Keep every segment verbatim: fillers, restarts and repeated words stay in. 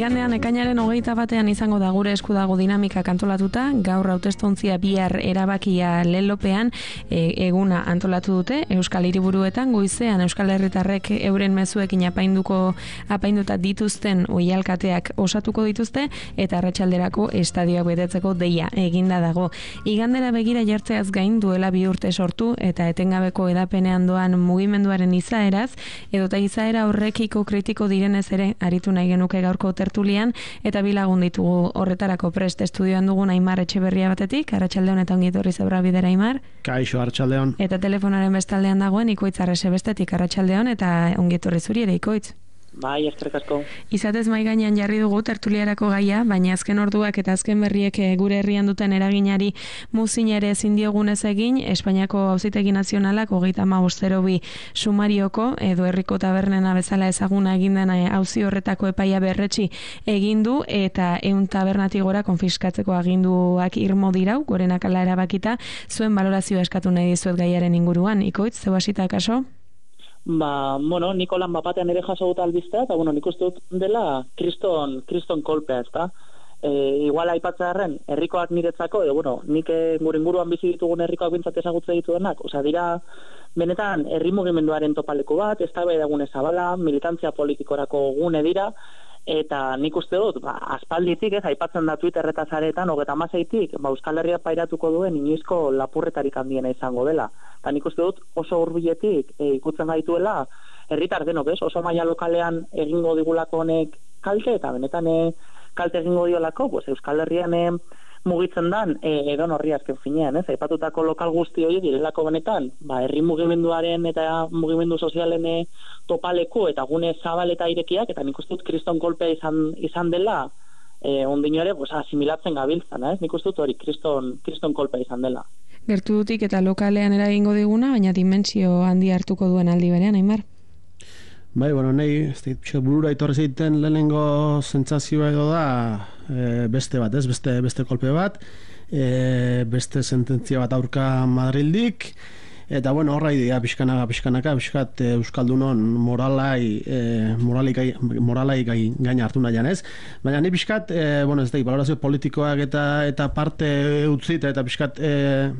Igandean ekainaren hogeita batean izango da gure esku dago dinamika antolatuta, gaur hautestontzia bihar erabakia lelopean e, eguna antolatu dute, Euskal Hiriburuetan goizean Euskal Herritarrek euren mezuekin apainduko apainduta dituzten oihalkateak osatuko dituzte eta arratsalderako estadioak betetzeko deia eginda dago. Igandera begira jartzeaz gain duela bi urte sortu eta etengabeko edapenean doan mugimenduaren izaeraz, edota izaera horrekiko kritiko direnez ere aritu nahi genuke gaurko tertulian, eta bilagun ditugu horretarako prest estudioan dugun Aimar Etxeberria batetik, arratsaldeon eta ongi etorri Zebra Bidera Aimar. Kaixo, arratsaldeon. Eta telefonaren bestaldean dagoen Ikoitz Arrese bestetik, arratsaldeon eta ongi etorri zuri ere Ikoitz. Bai, eskerrik asko. Izatez mai gainean jarri dugu tertuliarako gaia, baina azken orduak eta azken berriek gure herrian duten eraginari muzin ere ezin diogunez egin, Espainiako Auzitegi Nazionalak hogeita hamabost zero bi sumarioko edo herriko tabernena bezala ezaguna egin den auzi horretako epaia berretsi egin du eta ehun tabernatik gora konfiskatzeko aginduak irmo dirau, gorenak ala erabakita, zuen balorazioa eskatu nahi dizuet gaiaren inguruan. Ikoitz, zeu hasita kaso? Ba, bueno, Nikolan bapatean ere jaso dut albistea, eta bueno, nik uste dut dela kriston, kriston kolpea, ezta? E, igual aipatzearen, herrikoak niretzako, edo bueno, nik gure inguruan bizi ditugun herrikoak bintzat ezagutze dituenak, osea, dira, benetan, herri mugimenduaren topaleku bat, eztabaida gune zabala, militantzia politikorako gune dira, eta nik uste dut, ba, aspalditik, ez, aipatzen da Twitter eta zaretan, hogeta hamaseitik, ba, Euskal Herria pairatuko duen inoizko lapurretarik handiena izango dela. Eta nik uste dut oso hurbiletik e, ikutzen gaituela, herritar denok, ez, oso maila lokalean egingo digulako honek kalte, eta benetan e, kalte egingo diolako, pues, Euskal Herrian e, mugitzen dan, e, edo norri azken finean, ez, aipatutako lokal guzti hori direlako benetan, ba, herri mugimenduaren eta mugimendu sozialen e, topaleku eta gune zabal eta irekiak, eta nik uste dut kriston kolpea izan, izan dela, e, ondino ere, pues, asimilatzen gabiltzan, ez, nik uste dut hori kriston, kriston kolpea izan dela. Gertudutik eta lokalean eragingo diguna, baina dimensio handi hartuko duen aldi berean, Aimar? Bai, bueno, nahi, burura itorri zeiten lehenengo sentsazioa edo da e, beste bat, ez, beste, beste kolpe bat, e, beste sententzia bat aurka Madrildik, eta bueno, horra idea pixkanaka, pixkanaka, pixkat e, Euskaldunon moralai, e, moralai, gai, moralai gai, gaina hartu nahian, ez? Baina ni pixkat, e, bueno, ez da, valorazio politikoak eta eta parte utzita, eta pixkat e,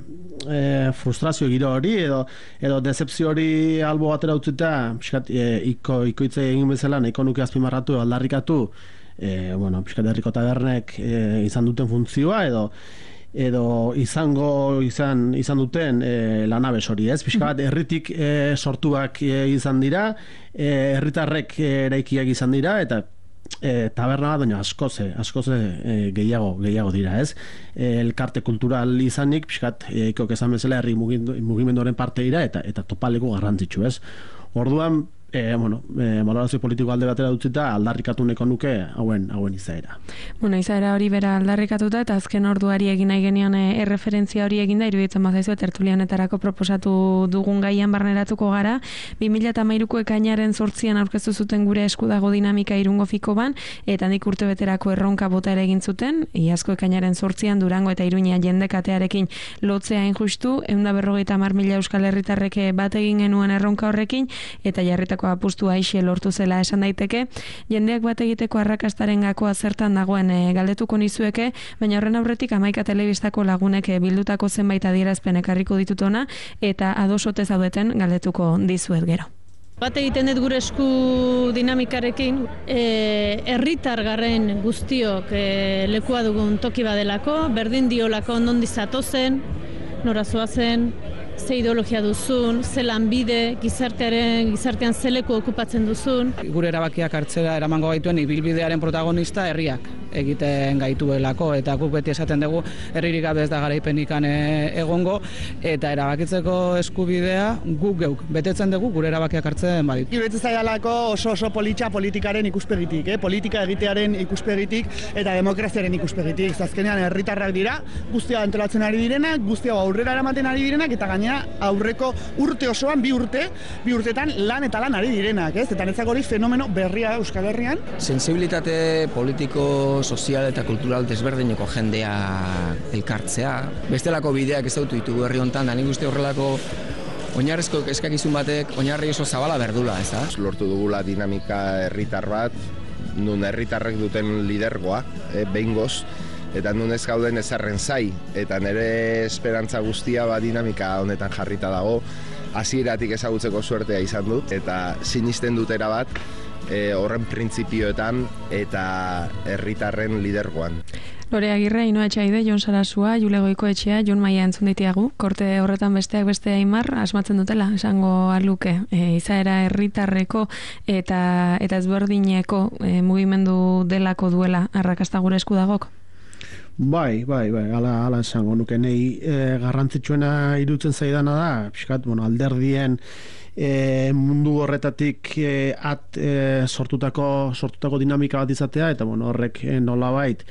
e, frustrazio giro hori, edo edo decepzio hori albo batera utzita, pixkat e, iko, ikoitze egin bezala, nahiko nuke azpimarratu, aldarrikatu, e, bueno, pixkat herriko tabernek e, izan duten funtzioa, edo edo izango izan izan duten e, lanabes hori, ez? Pixka bat herritik e, sortuak e, izan dira, e, herritarrek e, eraikiak izan dira, eta e, taberna bat, baina askoze, askoze e, gehiago, gehiago dira, ez? E, elkarte kultural izanik, pixkat, e, ikok esan bezala herri mugimenduaren parte dira, eta eta topaleko garrantzitsu, ez? Orduan, E, bueno, e, valorazio politiko alde batera dutzita aldarrikatu neko nuke hauen hauen izaera. Bueno, izaera hori bera aldarrikatuta eta azken orduari egin nahi genion e, erreferentzia hori eginda iruditzen bazaizu tertulia honetarako proposatu dugun gaian barneratuko gara. bi mila hamairuko ekainaren zortzian aurkeztu zuten gure esku dago dinamika Irungo Fikoban eta nik urte beterako erronka bota ere egin zuten. Iazko ekainaren zortzian Durango eta Iruña jendekatearekin lotzea injustu, ehun eta berrogeita hamar mila Euskal Herritarrek bat egin genuen erronka horrekin eta jarritako apustua aixe lortu zela esan daiteke. Jendeak bat egiteko arrakastaren gakoa zertan dagoen e, galdetuko nizueke, baina horren aurretik Hamaika telebistako lagunek e, bildutako zenbait adierazpen ekarriko ditutona eta adosote zaudeten galdetuko dizuet gero. Bat egiten dut gure esku dinamikarekin, herritar garren guztiok e, lekua dugun toki badelako, berdin diolako ondondi zatozen, nora zoazen, ze ideologia duzun, ze lanbide, gizartearen, gizartean ze leku okupatzen duzun. Gure erabakiak hartzera eramango gaituen ibilbidearen protagonista herriak egiten gaituelako, eta guk beti esaten dugu herririk gabe ez da garaipenikan egongo, eta erabakitzeko eskubidea guk geuk betetzen dugu gure erabakiak hartzen badit. Iruditzen zaidalako oso oso politxa politikaren ikuspegitik, eh? Politika egitearen ikuspegitik eta demokraziaren ikuspegitik. Azkenean herritarrak dira, guztia antolatzen ari direnak, guztia aurrera eramaten ari direnak, eta gainera aurreko urte osoan, bi urte, bi urtetan lan eta lan ari direnak, ez? Eta netzako hori fenomeno berria Euskal Herrian. Sensibilitate politiko, sozial eta kultural desberdineko jendea elkartzea. Bestelako bideak ez dautu ditugu herri hontan, da nik uste horrelako oinarrizko eskakizun batek oinarri oso zabala berdula, ez da? Lortu dugula dinamika herritar bat, nun herritarrek duten lidergoa, e, behingoz, eta nun ez gauden ezarren zai, eta nire esperantza guztia ba, dinamika honetan jarrita dago, hasieratik ezagutzeko suertea izan dut, eta sinisten dut erabat, e, horren printzipioetan eta herritarren lidergoan. Lore Agirre, Ainhoa Etxaide, Jon Sarasua, Jule Goikoetxea, Jon Maia entzun ditiagu. Korte horretan besteak beste Aimar asmatzen dutela, esango aluke, e, izaera herritarreko eta eta ezberdineko e, mugimendu delako duela arrakasta gure esku dagok. Bai, bai, bai, ala, ala esango nuke nei e, garrantzitsuena irutzen zaidana da, pixkat, bueno, alderdien e, mundu horretatik e, at e, sortutako, sortutako dinamika bat izatea, eta bueno, horrek e, nolabait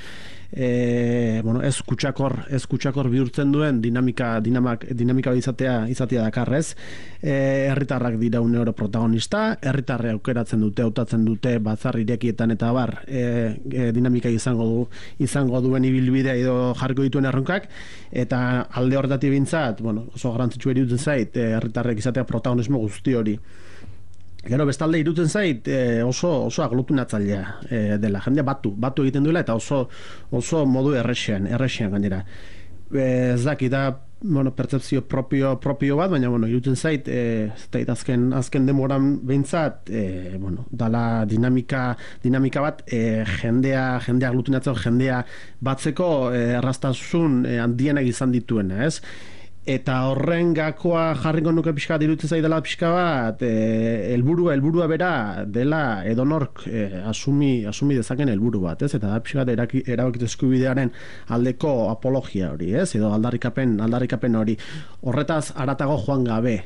E, bueno, ez kutsakor, ez kutsakor bihurtzen duen dinamika, dinamak, dinamika izatea, izatea dakarrez. E, herritarrak dira une oro protagonista, herritarre aukeratzen dute, hautatzen dute batzar irekietan eta bar, e, e, dinamika izango du, izango duen ibilbidea edo jarriko dituen erronkak, eta alde horretatik bintzat, bueno, oso garrantzitsua iruditzen zait, e, herritarrek izatea protagonismo guzti hori. Gero bestalde irutzen zait e, oso oso aglutinatzailea e, dela. Jendea batu, batu egiten duela eta oso oso modu erresean, erresean gainera. E, ez daki da, bueno, pertzepzio propio propio bat, baina bueno, irutzen zait eh ez azken azken demoran behintzat e, bueno, dala dinamika dinamika bat e, jendea jendea aglutinatzen, jendea batzeko e, erraztasun e, handienak izan dituena, ez? Eta horren gakoa jarriko nuke pixka irutzen zaidala pixka bat, e, helburua helburua bera dela edonork e, asumi, asumi dezaken helburu bat, ez? Eta da pixka erabakitze eskubidearen aldeko apologia hori, ez? Edo aldarrikapen, aldarrikapen hori. Horretaz haratago joan gabe,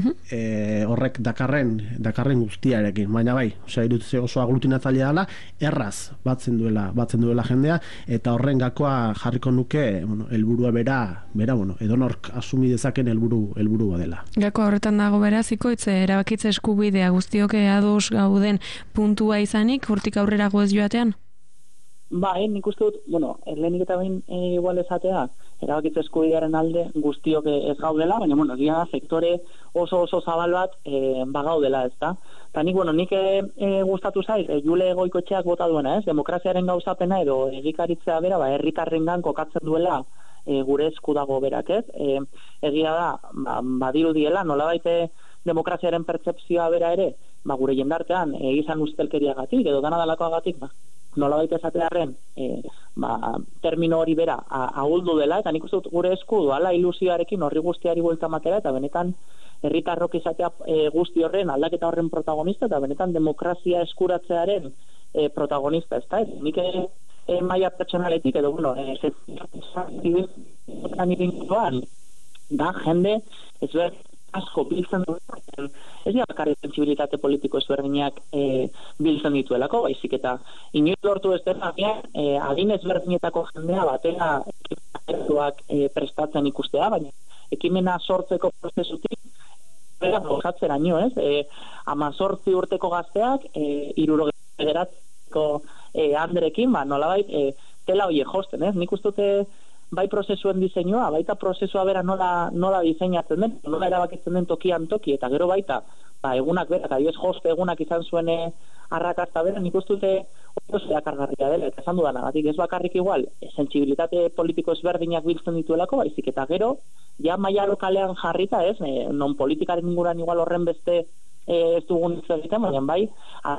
e, horrek dakarren, dakarren guztiarekin, baina bai, osea irutzen oso aglutinatzailea dela, erraz batzen duela, batzen duela jendea, eta horren gakoa jarriko nuke, bueno, helburua bera, bera, bueno, edonork asumi dezaken helburu helburu badela. Gako horretan dago beraz, ikoitze erabakitze eskubidea guztiok ados gauden puntua izanik, hortik aurrera goez joatean? Bai, nik uste dut, bueno, lehenik eta behin e, igual esatea, erabakitze eskubidearen alde guztiok ez gaudela, baina, bueno, gira sektore oso oso zabal bat e, bagaudela, ez da? Eta nik, bueno, nik e, e, gustatu zaiz, e, Jule Goikoetxeak bota duena, ez? Demokraziaren gauzapena edo egikaritzea bera, ba, herritarrengan kokatzen duela E, gure esku dago berak, ez? E, egia da, ba, badirudiela, nolabait demokraziaren pertzepzioa bera ere, ba, gure jendartean e, izan ustelkeriagatik edo dana dalakoagatik, ba, nolabait esatearren e, ba, termino hori bera ahuldu dela, eta nik uste dut gure esku duala ilusioarekin horri guztiari buelta matera, eta benetan herritarrok izatea e, guzti horren aldaketa horren protagonista, eta benetan demokrazia eskuratzearen e, protagonista, ez da? Ez, nik ere E, maia pertsonaletik edo, bueno, e, zetikan da, jende ezber asko biltzen duen, ez dira bakarri sensibilitate politiko ezberdinak e, biltzen dituelako, baizik eta inoiz lortu ez dena, e, adin ezberdinetako jendea batera e, prestatzen ikustea, baina ekimena sortzeko prozesutik bera gozatzera nio, ez? E, amazortzi urteko gazteak, e, irurogeratzeko E, Andrekin, ba, nolabait, e, tela hoie josten, ez? Nik uste dute bai prozesuen diseinua, baita prozesua bera nola, nola diseinatzen den, nola erabakitzen den tokian toki, eta gero baita, ba, egunak bera, eta adibidez joste egunak izan zuen e, arrakasta bera, nik uste dute oso erakargarria dela, eta esan dudana, batik ez bakarrik igual, e, sentsibilitate politiko ezberdinak biltzen dituelako, baizik, eta gero, ja maila lokalean jarrita, ez? E, non politikaren inguran igual horren beste e, ez dugun egiten, baina bai, a,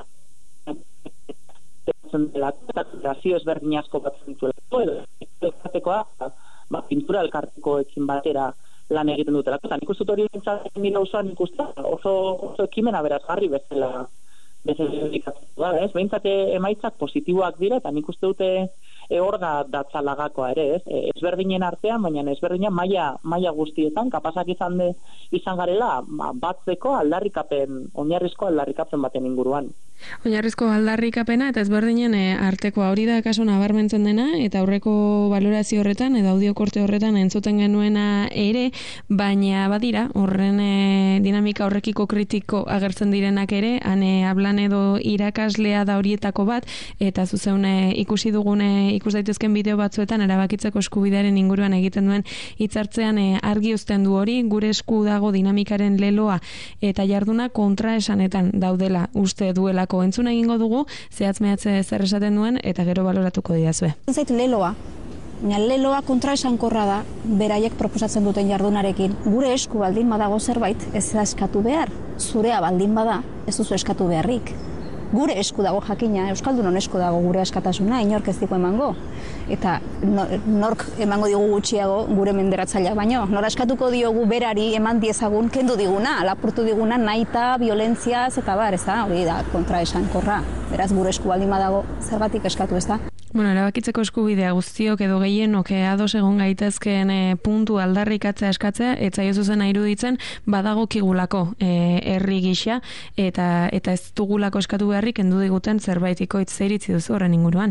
dela, eta grazio ezberdin asko batzen dituelako, edo elkartekoa, ba, pintura elkartekoekin batera lan egiten dutelako, eta nik uste hori entzatzen nire osoan ikusten, oso, oso ekimena berazgarri bezala bezala dedikatzen da, ez? Behintzate emaitzak positiboak dira, eta nik uste dute e, hor da datzalagakoa ere, ez? E, ezberdinen artean, baina ezberdina maila maila guztietan, kapazak izan de, izan garela, ba, batzeko aldarrikapen, oinarrizko aldarrikapen baten inguruan. Oinarrizko aldarrikapena eta ezberdinen e, artekoa hori da kaso nabarmentzen dena, eta aurreko balorazio horretan edo audiokorte horretan entzuten genuena ere, baina badira horren e, dinamika horrekiko kritiko agertzen direnak ere, ane hablan edo irakaslea da horietako bat, eta zuzeune ikusi dugune ikus daitezken bideo batzuetan erabakitzeko eskubidearen inguruan egiten duen hitzartzean e, argi uzten du hori, gure esku dago dinamikaren leloa eta jarduna kontraesanetan daudela uste duela dugulako. Entzun egingo dugu, zehatz mehatze zer esaten duen, eta gero baloratuko didazue. Zait leloa. Baina leloa kontraesankorra da, beraiek proposatzen duten jardunarekin. Gure esku baldin badago zerbait, ez da eskatu behar. Zurea baldin bada, ez duzu eskatu beharrik. Gure esku dago jakina, Euskaldunon esku dago gure askatasuna, inork ez diko emango. Eta nork emango digu gutxiago gure menderatzaileak baino. Nora eskatuko diogu berari eman diezagun kendu diguna, lapurtu diguna nahita, violentziaz eta bar, ez da, hori da kontraesankorra. Beraz gure esku baldin badago zergatik eskatu, ez da? Bueno, erabakitzeko eskubidea guztiok edo gehienok ados egon gaitezkeen e, puntu aldarrikatzea eskatzea, eta jo zuzena iruditzen badagokigulako e, herri gisa, eta eta ez dugulako eskatu beharrik kendu diguten zerbaitiko hitz iritzi duzu horren inguruan.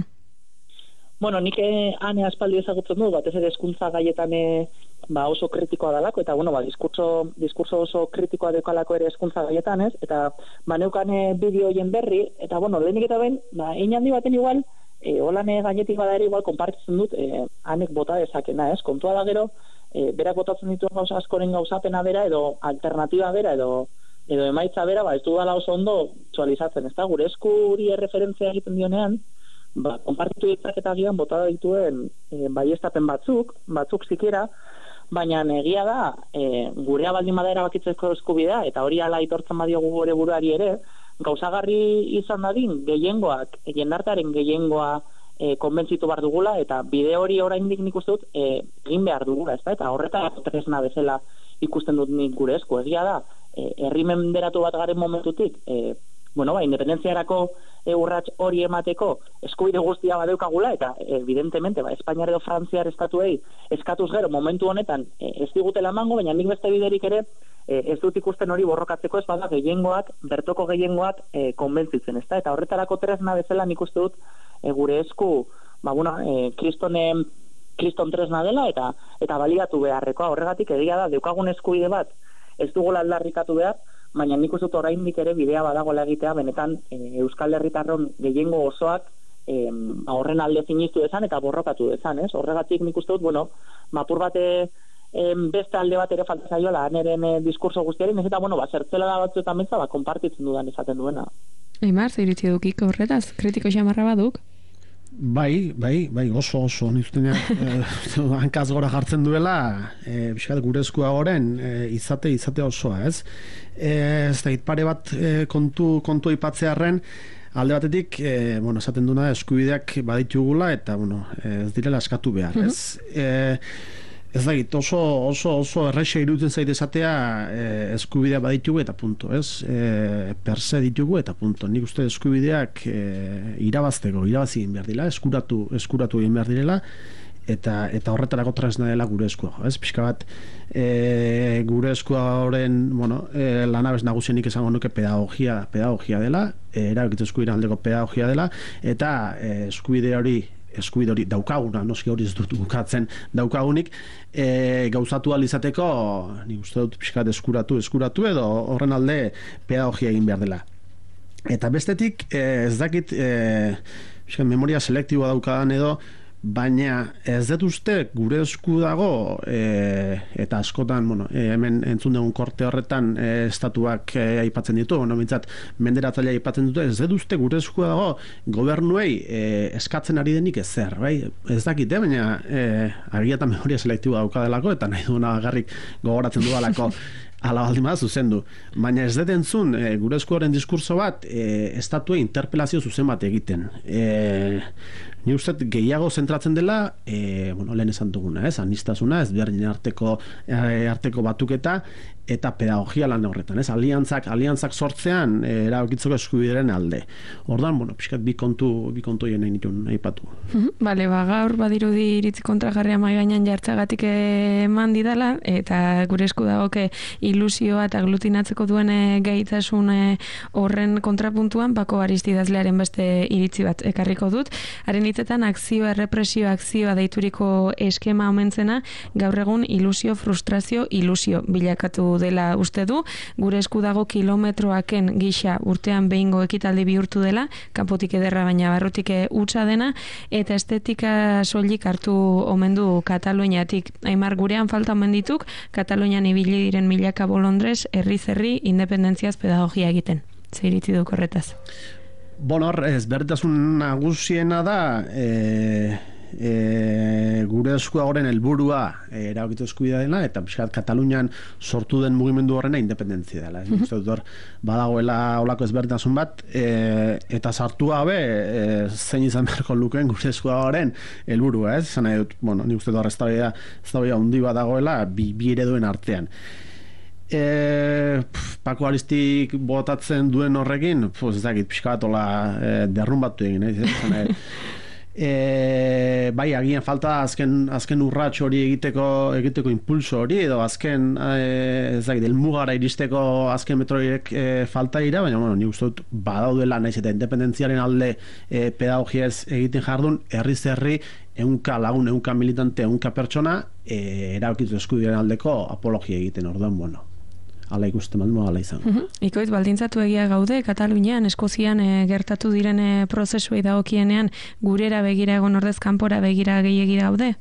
Bueno, nik ane aspaldi ezagutzen du, batez ere hezkuntza gaietan ba, oso kritikoa dalako, eta bueno, ba, diskurso, diskurso oso kritikoa dekalako ere hezkuntza gaietan, ez? Eta ba, neukane bideo hoien berri, eta bueno, lehenik eta behin, ba, hein handi baten igual, E, holane gainetik bada ere igual konpartitzen dut e, anek bota dezakena, ez? Kontua da gero, e, berak botatzen dituen gauza askoren gauzapena bera edo alternatiba bera edo edo emaitza bera, ba, ez du dala oso ondo txualizatzen, ez da? Gure eskuri erreferentzia egiten dionean, ba, konpartitu ditzaketa gian bota dituen e, baiestapen batzuk, batzuk zikera, baina egia da, e, gurea baldin bada erabakitzeko eskubidea, eta hori ala aitortzen badiogu gure buruari ere, gauzagarri izan dadin gehiengoak, jendartaren gehiengoa e, konbentzitu behar dugula, eta bide hori oraindik nik uste dut e, egin behar dugula, ez da? Eta horretarako tresna bezala ikusten dut nik gure esku. Egia da, e, herri menderatu bat garen momentutik, e, bueno, ba, independentziarako e, urrats hori emateko eskubide guztia badeukagula, eta evidentemente, ba, Espainiar edo Frantziar estatuei eskatuz gero momentu honetan e, ez digutela emango, baina nik beste biderik ere ez dut ikusten hori borrokatzeko, ez bada gehiengoak, bertoko gehiengoak e, konbentzitzen, ezta? Eta horretarako tresna bezala nik uste dut e, gure esku, ba, bueno, e, kristonen, kriston tresna dela, eta eta baliatu beharrekoa. Horregatik egia da, deukagun eskubide bat, ez dugula aldarrikatu behar, baina nik uste dut oraindik ere bidea badagoela egitea, benetan e, Euskal Herritarron gehiengo osoak e, horren alde sinistu dezan eta borrokatu dezan, ez? Horregatik nik uste dut, bueno, mapur bate beste alde bat ere falta zaiola aneren e, diskurso guztiaren, ez eta, bueno, ba, zertzela da batzuetan betza, ba, konpartitzen dudan esaten duena. Eimar, zeiritzi dukik horretaz, kritiko xamarra baduk? Bai, bai, bai, oso, oso, niztenean, eh, hankaz gora jartzen duela, eh, biskat gure eskua goren, eh, izate, izate osoa, ez? Eh, ez da, pare bat eh, kontu, kontu ipatzearen, alde batetik, eh, bueno, esaten duna eskubideak baditugula, eta, bueno, ez direla eskatu behar, ez? Mm-hmm. eh, Ez da, oso, oso, oso erraixa iruditzen zaite esatea eh, eskubidea baditugu eta punto, ez? Eh, perse ditugu eta punto. Nik uste eskubideak eh, irabazteko, irabazi egin behar dira, eskuratu, eskuratu egin behar direla, eta eta horretarako tresna dela gure eskua, ez? Pixka bat, e, gure eskua horren, bueno, e, lanabez nagusienik esango nuke pedagogia, pedagogia dela, e, erabakitze eskubidea aldeko pedagogia dela, eta e, eskubide hori eskubide hori daukaguna, noski hori ez dut bukatzen daukagunik, e, gauzatu alizateko, nik uste dut pixkat eskuratu, eskuratu edo horren alde pedagogia egin behar dela. Eta bestetik, e, ez dakit, e, pixkat memoria selektiboa daukadan edo, baina ez dut uste gure esku dago e, eta askotan, bueno, e, hemen entzun dugun korte horretan e, estatuak e, aipatzen ditu, bueno, mintzat menderatzailea aipatzen dute, ez dut uste gure esku dago gobernuei e, eskatzen ari denik ezer, bai? Ez dakite, baina e, agiatan memoria selektiboa daukadelako eta nahi duena agarrik gogoratzen dudalako ala baldin bada zuzendu. Baina ez dut entzun e, gure esku horren diskurso bat e, estatuei interpelazio zuzen bat egiten. E, Ni uste gehiago zentratzen dela, e, bueno, lehen esan duguna, ez, anistasuna, ez berdinen arteko, e, arteko batuketa, eta pedagogia lan horretan, ez, aliantzak, aliantzak sortzean, e, erabakitzeko eskubideren alde. Ordan, bueno, pixkat bi kontu, bi kontu hien nahi nituen aipatu. Bale, ba, gaur badirudi iritzi kontrajarria mai gainean jartzagatik eman didala, eta gure esku dagoke ilusioa eta aglutinatzeko duen gaitasun horren kontrapuntuan, Bako Aristidazlearen beste iritzi bat ekarriko dut. Haren hitzetan akzioa, errepresio akzioa deituriko eskema omentzena, gaur egun ilusio, frustrazio, ilusio bilakatu dela uste du, gure esku dago kilometroaken gisa urtean behingo ekitaldi bihurtu dela, kanpotik ederra baina barrutik hutsa dena, eta estetika soilik hartu omen du Kataluniatik. Aimar, gurean falta omen dituk, Katalunian ibili diren milaka bolondrez, herriz herri, independentziaz pedagogia egiten. Zer iritzi duk horretaz? Bueno, ezberdintasun nagusiena da e, e, gure eskuagoren helburua e, erabakitu eskubidea dela, eta pixkat Katalunian sortu den mugimendu horrena independentzia dela. Mm -hmm. Badagoela olako ezberdintasun bat, e, eta sartu gabe e, zein izan beharko lukeen gure eskuagoren helburua, ez? Zan nahi dut, bueno, nik uste dut horre eztabaida handi bat dagoela bi, bi ereduen artean. E, pf, Pako Aristik botatzen duen horrekin, pues, ez dakit, pixka bat ola e, derrumbatu egin, eh? E, bai, agian falta azken, azken urrats hori egiteko egiteko impulso hori, edo azken e, ez dakit, elmugara iristeko azken metroiek e, falta dira, baina bueno, ni uste dut badaudela naiz eta independentziaren alde e, pedagogiaz egiten jardun, herriz herri ehunka lagun, ehunka militante, ehunka pertsona e, erabakitu eskubidearen aldeko apologia egiten, orduan, bueno, ala ikusten bat, ala izan. Uh-huh. Ikoit, baldintzatu egia gaude, Katalunian, Eskozian e, gertatu diren e, prozesuei dagokienean gurera begira egon ordez kanpora begira gehiegi daude?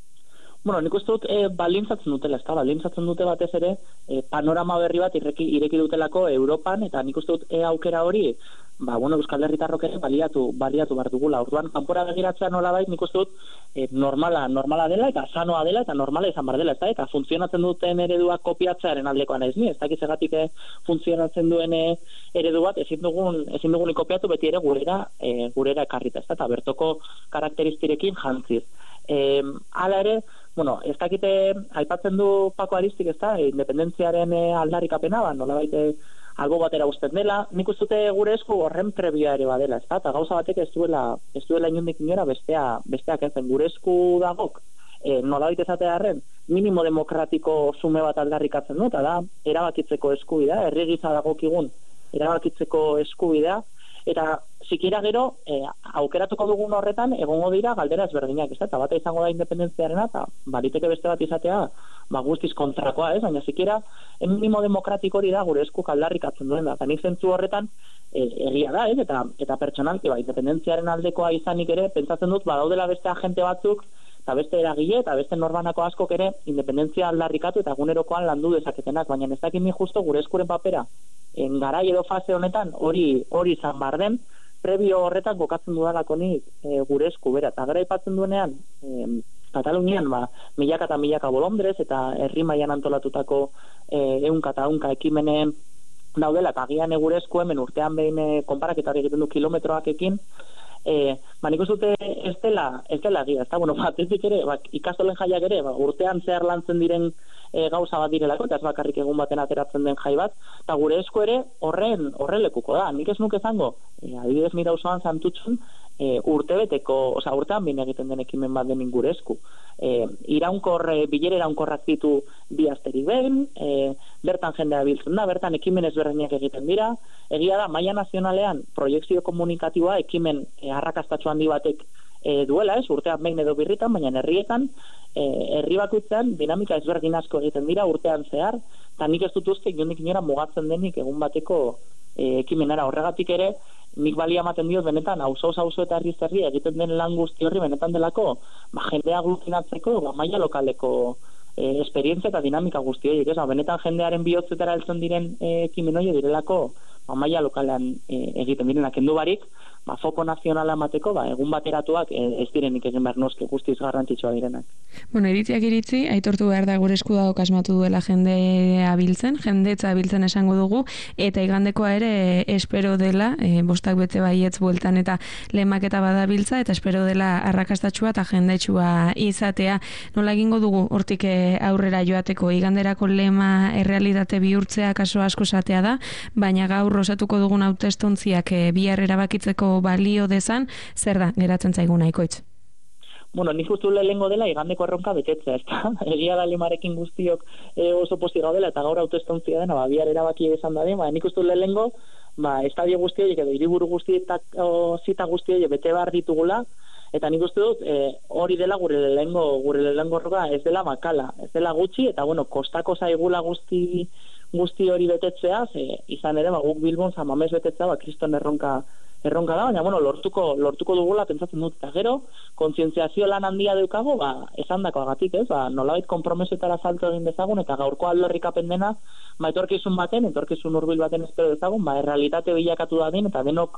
Bueno, nik uste dut e, baldintzatzen dutela, ez da, baldintzatzen dute batez ere e, panorama berri bat ireki, ireki dutelako Europan, eta nik uste dut e, aukera hori, ba, bueno, Euskal Herritarrok ere baliatu, baliatu behar dugula. Orduan, kanpora begiratzea nolabait, nik uste dut e, normala, normala dela, eta sanoa dela, eta normala izan behar dela, ez da, eta funtzionatzen duten ereduak kopiatzearen aldekoa naiz ni, ez da, kizegatik e, funtzionatzen duen e, eredu bat, ezin dugun, ezin dugun kopiatu beti ere gurera, e, gurera ekarrita, ez da, eta bertoko karakteristirekin jantziz. E, hala ere, bueno, ez dakite, aipatzen du Pako Aristik, ez da, independentziaren e, aldarrikapena, ba, nolabait e, albo batera uzten dela, nik ustute gure esku horren prebia ere badela, ez da, eta gauza batek ez duela, ez duela inondik inora bestea, besteak ez den gure esku dagok, e, nolabait esatea harren, minimo demokratiko sume bat aldarrikatzen du, eta da, erabakitzeko eskubidea, herri gisa dagokigun erabakitzeko eskubidea, eta sikiera gero, e, aukeratuko dugun horretan, egongo dira galdera ezberdinak, ez da, eta bata izango da independentziarena, eta baliteke beste bat izatea, ba, guztiz kontrakoa, ez, baina sikiera, minimo demokratiko hori da gure esku aldarrikatzen duen da, eta nik zentzu horretan, e, egia da, ez, eta, eta pertsonalki, ba, independentziaren aldekoa izanik ere, pentsatzen dut, badaudela beste agente batzuk, eta beste eragile, eta beste norbanako askok ere, independentzia aldarrikatu, eta egunerokoan landu dezaketenak, baina ez dakit ni justo gure eskuren papera, en garai edo fase honetan hori hori izan bar den, prebio horretan kokatzen dudalako nik e, gure esku bera, eta gara aipatzen duenean e, Katalunian, ba, milaka eta milaka bolondrez eta herri mailan antolatutako e, ehunka eta ehunka ekimenen daudela, eta agian gure esku hemen urtean behin e, konparaketa egiten du kilometroakekin, e, ba, nik uste ez dela ez dela egia, ez da, bueno, batetik ere, ba, ikastolen jaiak ere, ba, urtean zehar lantzen diren E, gauza bat direlako, eta ez bakarrik egun baten ateratzen den jai bat, eta gure esku ere horren horrelekuko da. Nik ez nuke zango, e, adibidez mira osoan Santutxun, e, urtebeteko, oza, urtean bin egiten den ekimen bat denin gure esku. E, iraunkor, e, bilere iraunkorrak ditu bi asterik behin, e, bertan jendea biltzen da, bertan ekimen ezberdinak egiten dira, egia da, maila nazionalean, proiekzio komunikatiboa, ekimen e, arrakastatxo handi batek E, duela, ez, urtean behin edo birritan, baina herrietan, e, herri bakoitzean dinamika ezberdin asko egiten dira urtean zehar, eta nik ez dut uste inondik inora mugatzen denik egun bateko e, ekimenara. Horregatik ere, nik balia ematen diot benetan, auzo auzo eta herriz herri egiten den lan guzti horri benetan delako, ba, jendea aglutinatzeko, ba, maila lokaleko e, esperientzia eta dinamika guzti horiek, ez, ba, benetan jendearen bihotzetara heltzen diren e, ekimen horiek direlako, ba, maila lokalean e, egiten direnak kendu barik, ba, foko nazionala emateko, ba, egun bateratuak ez direnik egin behar noski guztiz garrantzitsua direnak. Bueno, iritziak iritzi, aitortu behar da gure esku dago kasmatu duela jende abiltzen, jendetza abiltzen esango dugu, eta igandekoa ere espero dela, e, bostak bete baietz bueltan eta lehemaketa badabiltza, eta espero dela arrakastatxua eta jendetsua izatea. Nola egingo dugu hortik aurrera joateko, iganderako lema errealitate bihurtzea kaso asko esatea da, baina gaur osatuko dugun hautestontziak e, bihar erabakitzeko balio dezan, zer da, geratzen zaiguna Ikoitz? Bueno, nik uste lehengo dela igandeko erronka betetzea, ez da? Egia da lemarekin guztiok e, oso posti gaudela, eta gaur hautestontzia dena, ba, bihar erabaki esan da, ba, nik uste lehengo, ba, estadio guztioi, edo hiriburu guztietak, o, zita guztioi bete behar ditugula, eta nik uste dut, e, hori dela gure lehengo, gure lehengo erroka ez dela makala, ez dela gutxi, eta bueno, kostako zaigula guzti guzti hori betetzea, ze, izan ere, ba, guk Bilbon zamamez betetzea, ba, kriston erronka erronka da, baina, bueno, lortuko, lortuko dugula pentsatzen dut, eta gero, kontzientziazio lan handia deukago, ba, esan dako agatik, ez, ba, nolabait konpromesuetara salto egin dezagun, eta gaurko aldarrikapen dena, ba, etorkizun baten, etorkizun hurbil baten espero dezagun, ba, errealitate bilakatu dadin, eta denok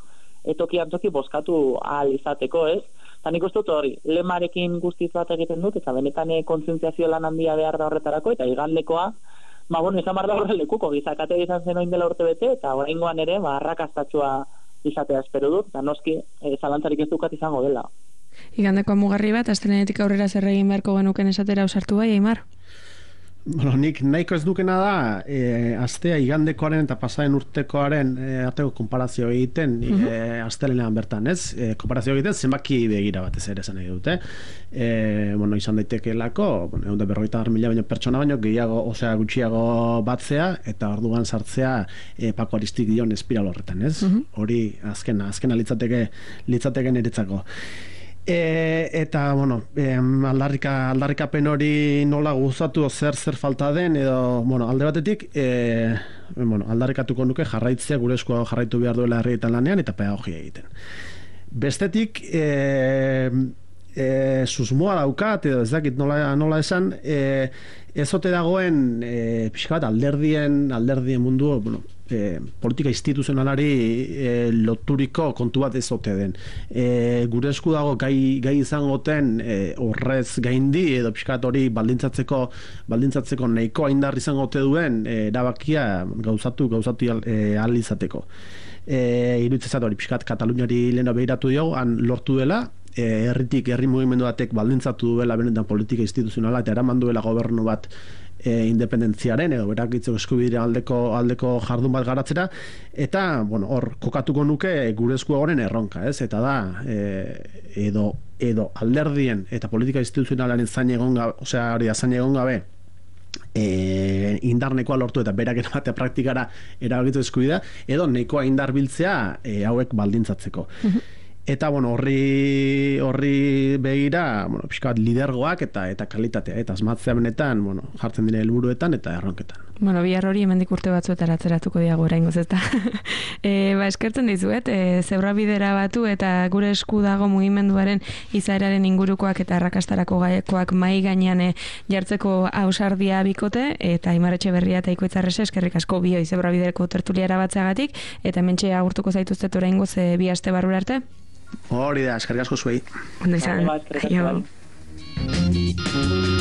etokian toki bozkatu ahal izateko, ez? Eta nik uste dut hori, lemarekin guztiz bat egiten dut, eta benetan kontzientziazio lan handia behar da horretarako, eta igandekoa, ba, bueno, izan behar da horre lekuko, gizakate izan zen oin dela urte bete, eta oraingoan ere, ba, arrakastatxua izatea espero dut, eta noski, e, zalantzarik ez dukat izango dela. Igandeko mugarri bat, astelenetik aurrera zer egin beharko genuken esatera ausartu bai, Aimar? Bueno, nik nahiko ez dukena da, e, astea igandekoaren eta pasaren urtekoaren e, arteko konparazio egiten, uh -huh. e, astelenean bertan, ez? E, konparazio egiten zenbaki begira batez ere esan nahi dute. E, bueno, izan daitekeelako, bueno, egun da berrogeita hamar mila baino pertsona baino, gehiago, osea gutxiago batzea, eta orduan sartzea e, Pako Aristik dion espiral horretan, ez? Uh -huh. Hori azkena, azkena litzateke, litzateke niretzako. E, eta, bueno, e, aldarrika, aldarrikapen hori nola guzatu zer zer falta den, edo, bueno, alde batetik, e, bueno, aldarrikatuko nuke jarraitzea gure eskua jarraitu behar duela herrietan lanean eta pedagogia egiten. Bestetik, e, e, susmoa daukat, edo ez dakit nola, nola esan, e, ez ote dagoen e, pixka bat alderdien, alderdien mundu, bueno, E, politika instituzionalari e, loturiko kontu bat ez ote den. E, gure esku dago gai, gai izangoten e, horrez gaindi edo pixkat hori baldintzatzeko baldintzatzeko nahiko indar izango ote duen e, erabakia gauzatu gauzatu al, e, al izateko. E, iruditzezat hori pixkat Kataluniari lehena behiratu diogu, han lortu dela, e, herritik, herri mugimendu batek baldintzatu duela benetan politika instituzionala eta eraman duela gobernu bat E, independentziaren edo berakitzeko eskubidea aldeko aldeko jardun bat garatzera, eta bueno, hor kokatuko nuke gure esku goren erronka, ez? Eta da e, edo edo alderdien eta politika instituzionalaren zain egon gabe, osea, hori da zain egon gabe e, indarnekoa lortu eta berak eramatea praktikara erabakitzu eskubidea, edo nahikoa indar biltzea e, hauek baldintzatzeko. Uh-huh. Eta, bueno, horri horri begira, bueno, pixka bat lidergoak eta eta kalitatea, eta asmatzea benetan, bueno, jartzen dira helburuetan eta erronketan. Bueno, bihar hori hemendik urte batzuetara atzeratuko diago oraingoz, ezta. e, ba, eskertzen dizuet, e, zebra bidera batu eta gure esku dago mugimenduaren izaeraren ingurukoak eta arrakastarako gaiekoak mai gainean e, jartzeko ausardia bikote, eta Aimar Etxeberria eta Ikoitzarrese eskerrik asko bioi zebra biderako tertuliara batzeagatik, eta hementxe agurtuko zaituztet oraingoz e, bi aste barrura arte. Hori da, eskerrik asko zuei. Ondo izan. Aio.